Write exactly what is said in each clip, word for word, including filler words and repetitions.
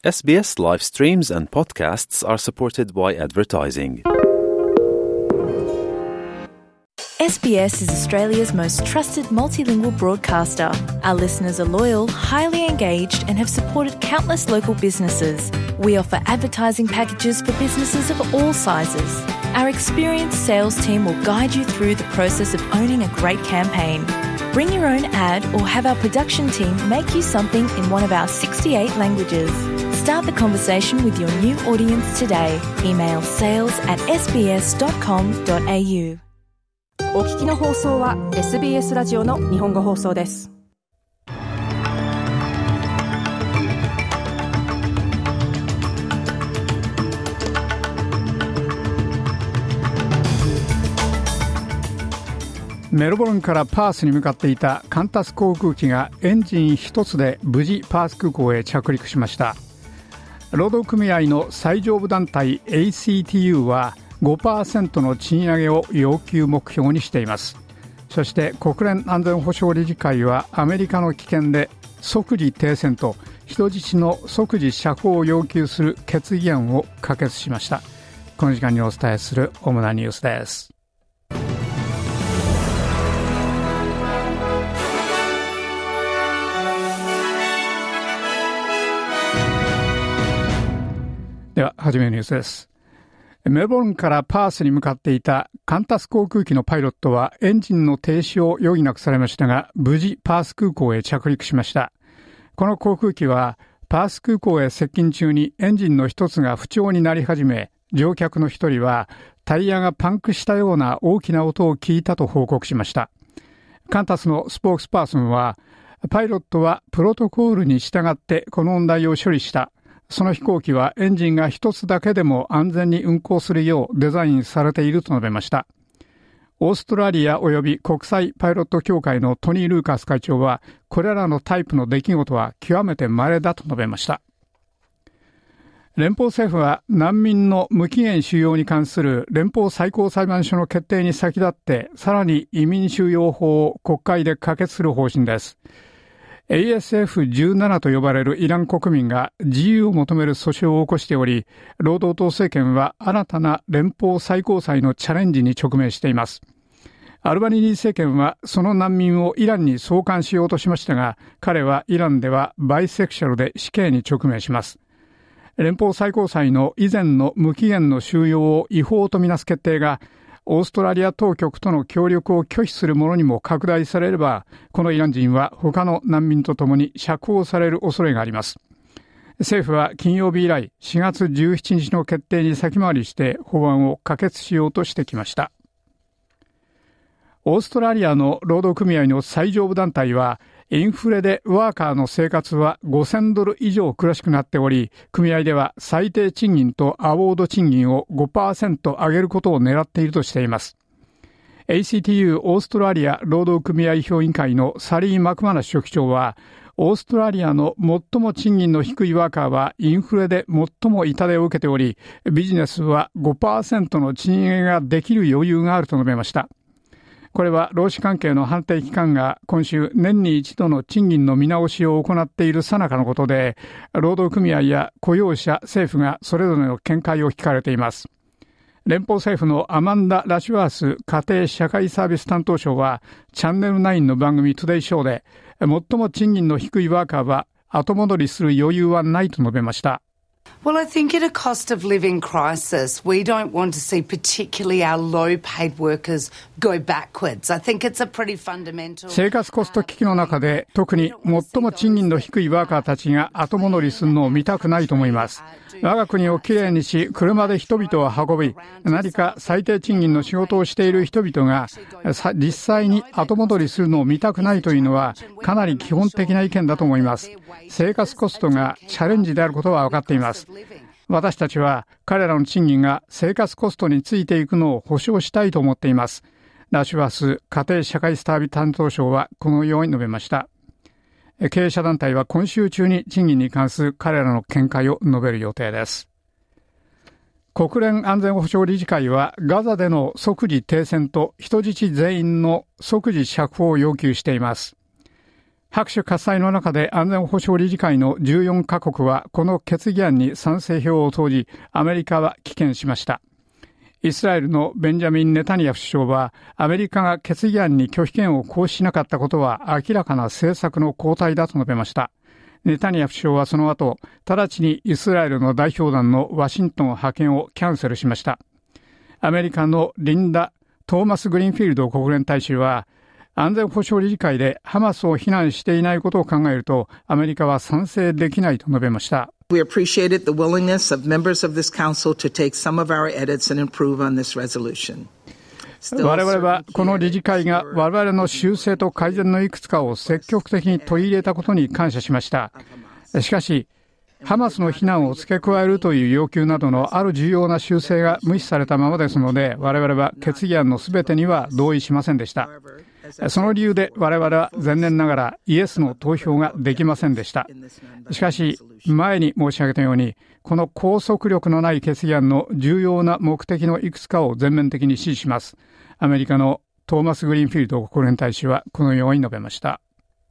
エスビーエス live streams and podcasts are supported by advertising. S B S is Australia's most trusted multilingual broadcaster. Our listeners are loyal, highly engaged, and have supported countless local businesses. We offer advertising packages for businesses of all sizes. Our experienced sales team will guide you through the process of owning a great campaign. Bring your own ad or have our production team make you something in one of our sixty-eight languages. Start the conversation with your new audience today. Email sales at s b s dot com dot a u. お聞きの放送は エスビーエス ラジオの日本語放送です。 メルボルンからパースに向かっていたカンタス航空機がエンジン一つで無事パース空港へ着陸しました。労働組合の最上部団体 エーシーティーユー は ごパーセント の賃上げを要求目標にしています。そして国連安全保障理事会はアメリカの棄権で即時停戦と人質の即時釈放を要求する決議案を可決しました。この時間にお伝えする主なニュースです。では初めのニュースです。メルボルンからパースに向かっていたカンタス航空機のパイロットはエンジンの停止を余儀なくされましたが、無事パース空港へ着陸しました。この航空機はパース空港へ接近中にエンジンの一つが不調になり始め、乗客の一人はタイヤがパンクしたような大きな音を聞いたと報告しました。カンタスのスポークスパーソンは、パイロットはプロトコールに従ってこの問題を処理した。その飛行機はエンジンが一つだけでも安全に運航するようデザインされていると述べました。オーストラリア及び国際パイロット協会のトニー・ルーカス会長は、これらのタイプの出来事は極めて稀だと述べました。連邦政府は難民の無期限収容に関する連邦最高裁判所の決定に先立って、さらに移民収容法を国会で可決する方針です。エーエスエフじゅうなな と呼ばれるイラン国民が自由を求める訴訟を起こしており、労働党政権は新たな連邦最高裁のチャレンジに直面しています。アルバニージー政権はその難民をイランに送還しようとしましたが、彼はイランではバイセクシャルで死刑に直面します。連邦最高裁の以前の無期限の収容を違法とみなす決定が、オーストラリア当局との協力を拒否するものにも拡大されれば、このイラン人は他の難民とともに釈放される恐れがあります。政府は金曜日以来、しがつじゅうしちにちの決定に先回りして法案を可決しようとしてきました。オーストラリアの労働組合の最上部団体は、インフレでワーカーの生活はごせんドル以上苦しくなっており、組合では最低賃金とアワード賃金を ごパーセント 上げることを狙っているとしています。エーシーティーユー オーストラリア労働組合評議会のサリー・マクマナス書記長は、オーストラリアの最も賃金の低いワーカーはインフレで最も痛手を受けており、ビジネスは ごパーセント の賃上げができる余裕があると述べました。これは労使関係の判定機関が今週年に一度の賃金の見直しを行っている最中のことで、労働組合や雇用者、政府がそれぞれの見解を聞かれています。連邦政府のアマンダ・ラシュワース家庭社会サービス担当相は、チャンネルナインの番組トゥデイショーで、最も賃金の低いワーカーは後戻りする余裕はないと述べました。 Well, I think at a cost of living crisis, we don't want to see particularly our low-paid workers go backwards. I think it's a pretty fundamental. 生活コスト危機の中で、特に最も賃金の低いワーカーたちが後戻りするのを見たくないと思います。我が国をきれいにし、車で人々を運び、何か最低賃金の仕事をしている人々が実際に後戻りするのを見たくないというのは、かなり基本的な意見だと思います。生活コストがチャレンジであることは分かっています。私たちは彼らの賃金が生活コストについていくのを保証したいと思っています。ラシュワス家庭社会サービス担当相はこのように述べました。経営者団体は今週中に賃金に関する彼らの見解を述べる予定です。国連安全保障理事会はガザでの即時停戦と人質全員の即時釈放を要求しています。 拍手喝采の中で安全保障理事会のじゅうよんカ国はこの決議案に賛成票を投じ、アメリカは棄権しました。イスラエルのベンジャミン・ネタニヤフ首相は、アメリカが決議案に拒否権を行使しなかったことは明らかな政策の後退だと述べました。ネタニヤフ首相はその後、直ちにイスラエルの代表団のワシントン派遣をキャンセルしました。アメリカのリンダ・トーマス・グリーンフィールド国連大使は、安全保障理事会でハマスを非難していないことを考えると、アメリカは賛成できないと述べました。 We appreciated the willingness of members of this council to take some of our edits and improve on this resolution. 我々はこの理事会が我々の修正と改善のいくつかを積極的に取り入れたことに感謝しました。しかし、ハマスの非難を付け加えるという要求などのある重要な修正が無視されたままですので、我々は決議案のすべてには同意しませんでした。その理由で我々は残念ながらイエスの投票ができませんでした。しかし、前に申し上げたように、この拘束力のない決議案の重要な目的のいくつかを全面的に支持します。アメリカのトーマス・グリーンフィールド国連大使はこのように述べました。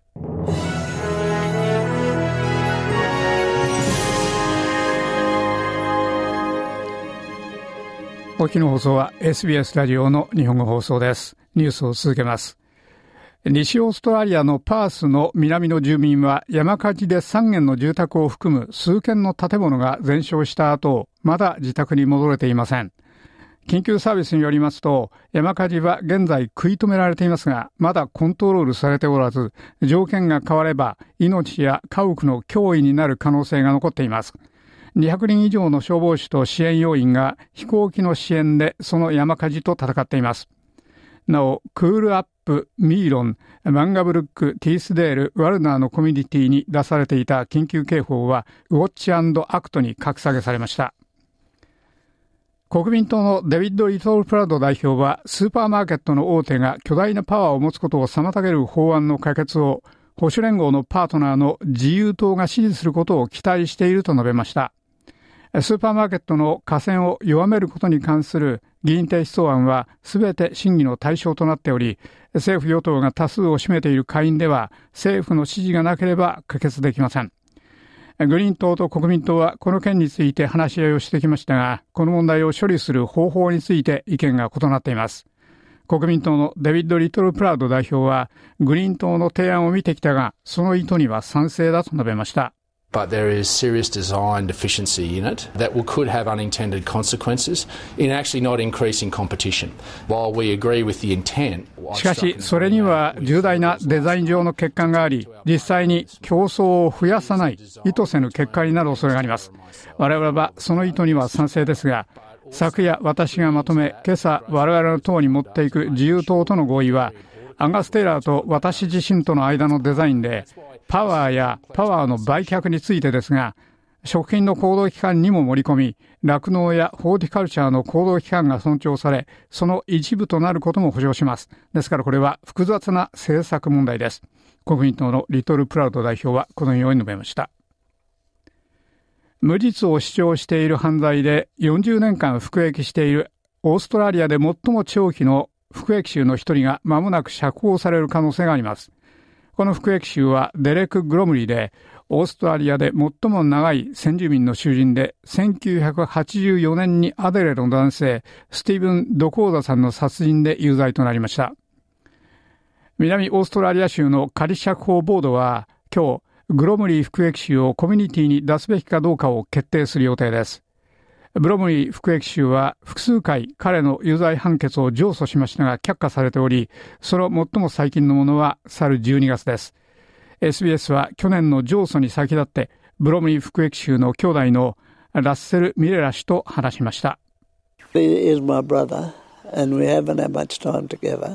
お聞きの放送は エスビーエス ラジオの日本語放送です。ニュースを続けます。西オーストラリアのパースの南の住民は山火事でさん軒の住宅を含む数軒の建物が全焼した後、まだ自宅に戻れていません。緊急サービスによりますと、山火事は現在食い止められていますが、まだコントロールされておらず、条件が変われば命や家屋の脅威になる可能性が残っています。にひゃくにん以上の消防士と支援要員が飛行機の支援でその山火事と戦っています。なお、クールアップ、ミーロン、マンガブルック、ティースデール、ワルナーのコミュニティに出されていた緊急警報はウォッチ&アクトに格下げされました。国民党のデビッド・リトルプラド代表は、スーパーマーケットの大手が巨大なパワーを持つことを妨げる法案の可決を保守連合のパートナーの自由党が支持することを期待していると述べました。スーパーマーケットの寡占を弱めることに関する議員提出案はすべて審議の対象となっており、政府与党が多数を占めている下院では政府の支持がなければ可決できません。グリーン党と国民党はこの件について話し合いをしてきましたが、この問題を処理する方法について意見が異なっています。国民党のデビッド・リトルプラウド代表は、グリーン党の提案を見てきたが、その意図には賛成だと述べました。 But there is serious design deficiency in it that will, could have unintended consequences in actually not increasing competition. While we agree with the intent, しかし、それには重大なデザイン上の欠陥があり、実際に競争を増やさない意図せぬ結果になる恐れがあります。我々はその意図には賛成ですが、昨夜私がまとめ、今朝我々の党に持っていく自由党との合意は、アガス・テイラーと私自身との間のデザインで、パワーやパワーの売却についてですが、食品の行動期間にも盛り込み、酪農やホーティカルチャーの行動期間が尊重され、その一部となることも保証します。ですからこれは複雑な政策問題です。国民党のリトル・プラウド代表はこのように述べました。無実を主張している犯罪でよんじゅうねんかん服役しているオーストラリアで最も長期の服役囚の一人が間もなく釈放される可能性があります。この服役囚はデレク・グロムリーで、オーストラリアで最も長い先住民の囚人で、せんきゅうひゃくはちじゅうよねんにアデレードの男性、スティーブン・ドコーザさんの殺人で有罪となりました。南オーストラリア州の仮釈放ボードは、今日、グロムリー服役囚をコミュニティに出すべきかどうかを決定する予定です。ブロムリー服役囚は複数回彼の有罪判決を上訴しましたが却下されており、その最も最近のものは去るじゅうにがつです。エスビーエス は去年の上訴に先立ってブロムリー服役囚の兄弟のラッセル・ミレラ氏と話しました。 He is my brother and we haven't had much time together.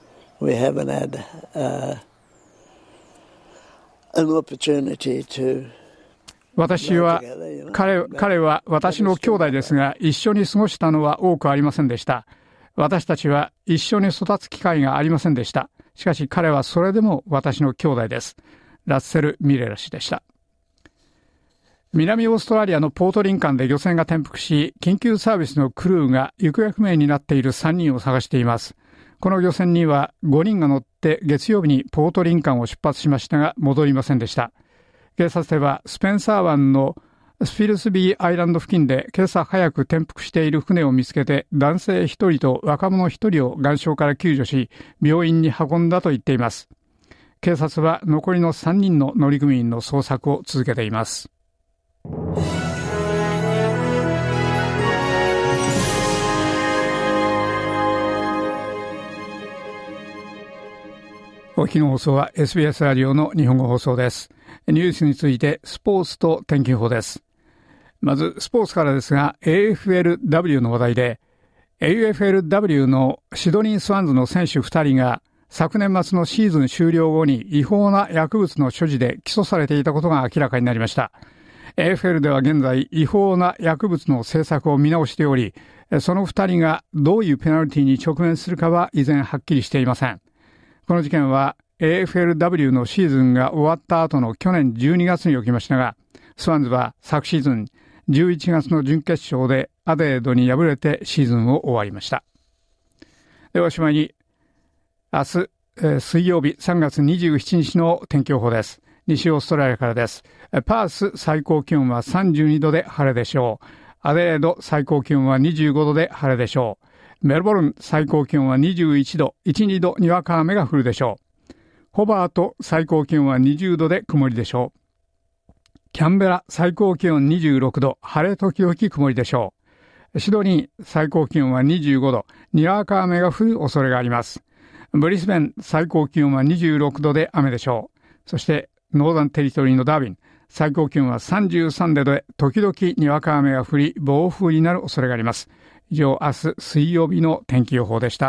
We haven't had、uh, an opportunity to 私は彼、彼は私の兄弟ですが、一緒に過ごしたのは多くありませんでした。私たちは一緒に育つ機会がありませんでした。しかし彼はそれでも私の兄弟です。ラッセル・ミレラ氏でした。南オーストラリアのポートリンカンで漁船が転覆し、緊急サービスのクルーが行方不明になっているさんにんを探しています。この漁船にはごにんが乗っって月曜日にポートリンカンを出発しましたが戻りませんでした。警察ではスペンサー湾のスピルスビーアイランド付近で今朝早く転覆している船を見つけて男性ひとりと若者ひとりを岩礁から救助し病院に運んだと言っています。警察は残りのさんにんの乗組員の捜索を続けています。お聞きの放送は エスビーエス ラジオの日本語放送です。ニュースについてスポーツと天気予報です。まずスポーツからですが エーエフエルダブリュー の話題で エーエフエルダブリュー のシドニースワンズの選手ふたりが昨年末のシーズン終了後に違法な薬物の所持で起訴されていたことが明らかになりました。 エーエフエル では現在違法な薬物の政策を見直しており、そのふたりがどういうペナルティに直面するかは依然はっきりしていません。この事件は エーエフエルダブリュー のシーズンが終わった後の去年じゅうにがつに起きましたが、スワンズは昨シーズンじゅういちがつの準決勝でアデレードに敗れてシーズンを終わりました。ではおしまいに明日、えー、水曜日さんがつにじゅうしちにちの天気予報です。西オーストラリアからです。パース最高気温はさんじゅうにどで晴れでしょう。アデレード最高気温はにじゅうごどで晴れでしょう。メルボルン最高気温はにじゅういちど、いち、にどにわか雨が降るでしょう。ホバート最高気温はにじゅうどで曇りでしょう。キャンベラ最高気温にじゅうろくど、晴れ時々曇りでしょう。シドニー最高気温はにじゅうごど、にわか雨が降る恐れがあります。ブリスベン最高気温はにじゅうろくどで雨でしょう。そしてノーザンテリトリーのダービン最高気温はさんじゅうさんどで時々にわか雨が降り暴風になる恐れがあります。以上、明日水曜日の天気予報でした。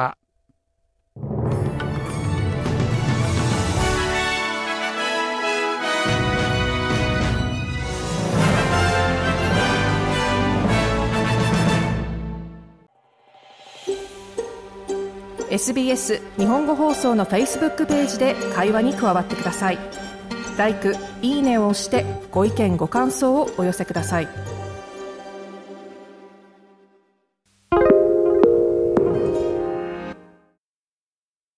エスビーエス 日本語放送の Facebook ページで会話に加わってください。ライク、いいねを押してご意見ご感想をお寄せください。